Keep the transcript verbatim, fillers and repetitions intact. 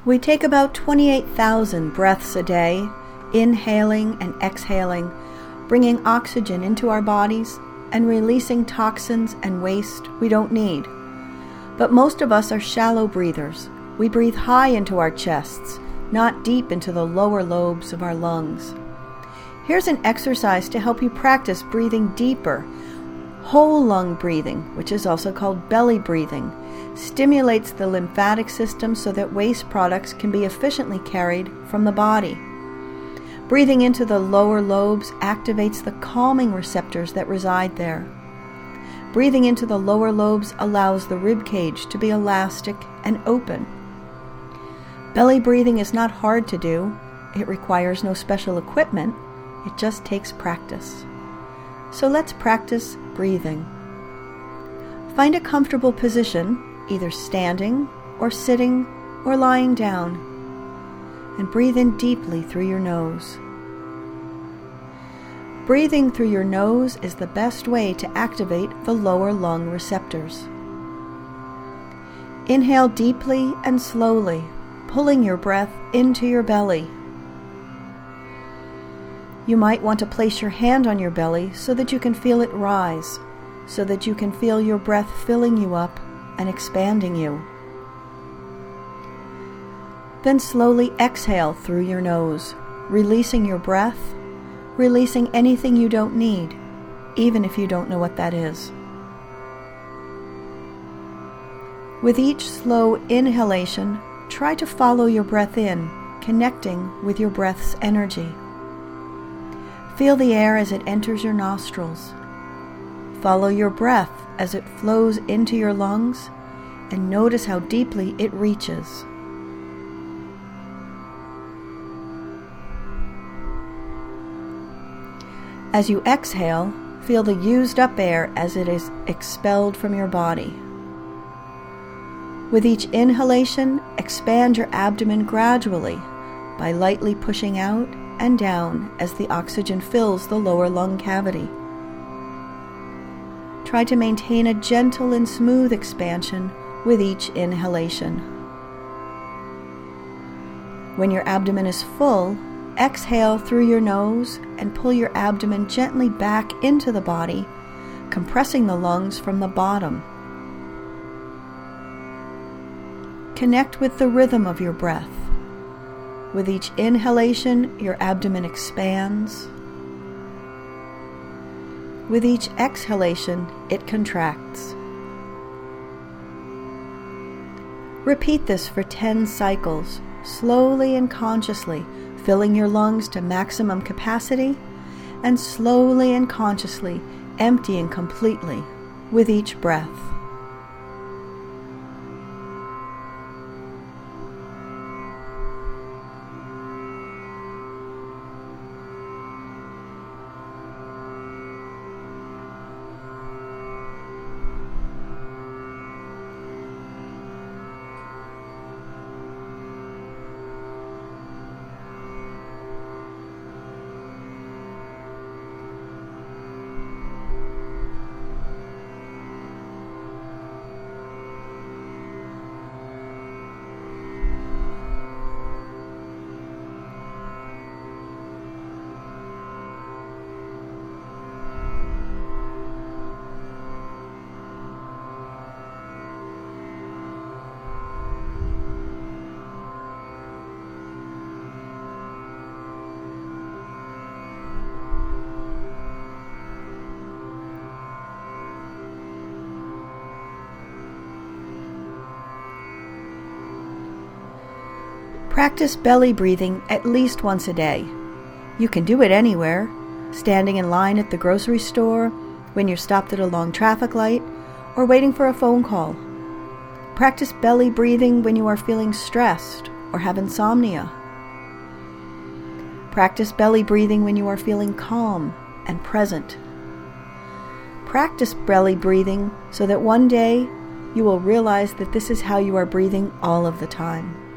We take about twenty-eight thousand breaths a day, inhaling and exhaling, bringing oxygen into our bodies and releasing toxins and waste we don't need. But most of us are shallow breathers. We breathe high into our chests, not deep into the lower lobes of our lungs. Here's an exercise to help you practice breathing deeper. Whole lung breathing, which is also called belly breathing, stimulates the lymphatic system so that waste products can be efficiently carried from the body. Breathing into the lower lobes activates the calming receptors that reside there. Breathing into the lower lobes allows the rib cage to be elastic and open. Belly breathing is not hard to do. It requires no special equipment. It just takes practice. So let's practice breathing. Find a comfortable position, either standing or sitting or lying down, and breathe in deeply through your nose. Breathing through your nose is the best way to activate the lower lung receptors. Inhale deeply and slowly, pulling your breath into your belly. You might want to place your hand on your belly so that you can feel it rise, so that you can feel your breath filling you up and expanding you. Then slowly exhale through your nose, releasing your breath, releasing anything you don't need, even if you don't know what that is. With each slow inhalation, try to follow your breath in, connecting with your breath's energy. Feel the air as it enters your nostrils. Follow your breath as it flows into your lungs, and notice how deeply it reaches. As you exhale, feel the used up air as it is expelled from your body. With each inhalation, expand your abdomen gradually by lightly pushing out and down as the oxygen fills the lower lung cavity. Try to maintain a gentle and smooth expansion with each inhalation. When your abdomen is full, exhale through your nose and pull your abdomen gently back into the body, compressing the lungs from the bottom. Connect with the rhythm of your breath. With each inhalation, your abdomen expands. With each exhalation, it contracts. Repeat this for ten cycles, slowly and consciously, filling your lungs to maximum capacity, and slowly and consciously emptying completely with each breath. Practice belly breathing at least once a day. You can do it anywhere, standing in line at the grocery store, when you're stopped at a long traffic light, or waiting for a phone call. Practice belly breathing when you are feeling stressed or have insomnia. Practice belly breathing when you are feeling calm and present. Practice belly breathing so that one day you will realize that this is how you are breathing all of the time.